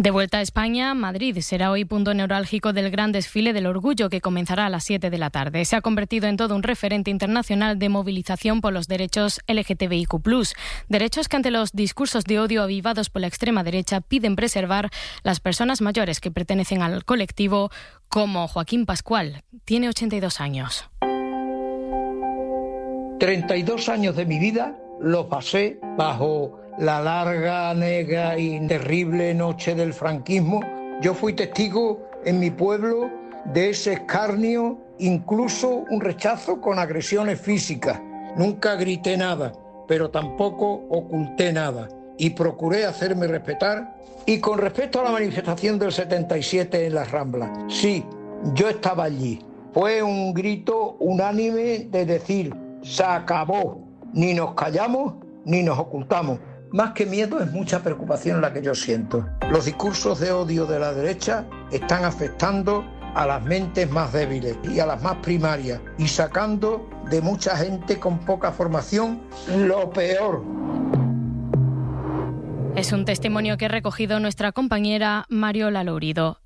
De vuelta a España, Madrid será hoy punto neurálgico del gran desfile del orgullo que comenzará a las 7 de la tarde. Se ha convertido en todo un referente internacional de movilización por los derechos LGTBIQ+, derechos que ante los discursos de odio avivados por la extrema derecha piden preservar las personas mayores que pertenecen al colectivo, como Joaquín Pascual. Tiene 82 años. 32 años de mi vida los pasé bajo la larga, negra y terrible noche del franquismo. Yo fui testigo en mi pueblo de ese escarnio, incluso un rechazo con agresiones físicas. Nunca grité nada, pero tampoco oculté nada y procuré hacerme respetar. Y con respecto a la manifestación del 77 en las Ramblas, sí, yo estaba allí. Fue un grito unánime de decir: se acabó, ni nos callamos ni nos ocultamos. Más que miedo es mucha preocupación la que yo siento. Los discursos de odio de la derecha están afectando a las mentes más débiles y a las más primarias y sacando de mucha gente con poca formación lo peor. Es un testimonio que ha recogido nuestra compañera Mariola Lourido.